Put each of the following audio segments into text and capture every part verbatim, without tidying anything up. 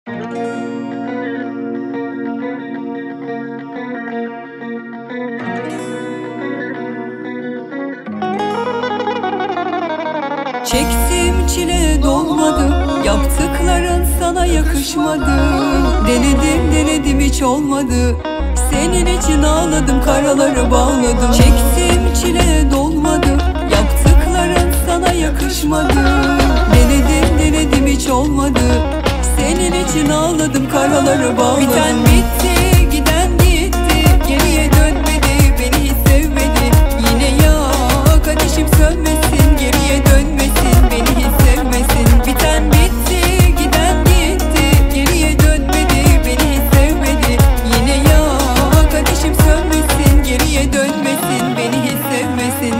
Çektim çile dolmadı, yaptıkların sana yakışmadı. Denedim denedim hiç olmadı, senin için ağladım karaları bağladım. Çektim çile dolmadı, yaptıkların sana yakışmadı. Denedim denedim hiç olmadı, senin için ağladım karaları bağladım. Biten bitti, giden gitti, geriye dönmedi, beni hiç sevmedi. Yine yak ateşim sönmesin, geriye dönmesin, beni hiç sevmesin. Biten bitti, giden gitti, geriye dönmedi, beni hiç sevmedi. Yine yak ateşim sönmesin, geriye dönmesin, beni hiç sevmesin.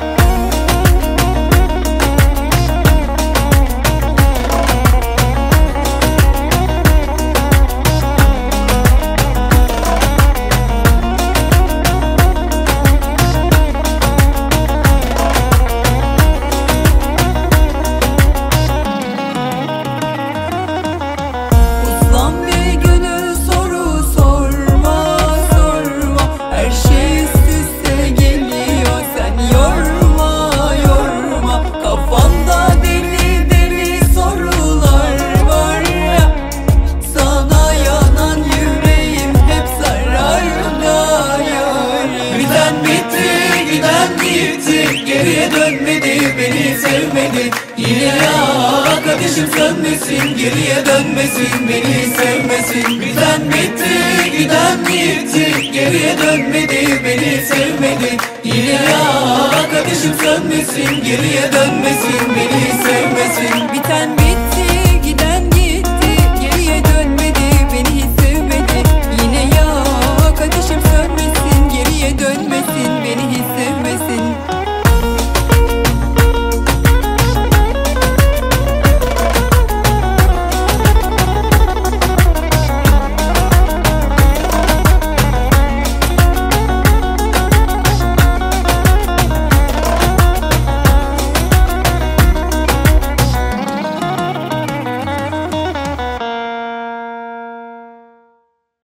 Geriye dönmedi, beni sevmedi. Yine yak ateşim sönmesin, geriye dönmesin, beni sevmesin. Biten bitti, giden gitti, geriye dönmedi, beni sevmedi. Yine yak ateşim sönmesin, geriye dönmesin, beni sevmesin. Biten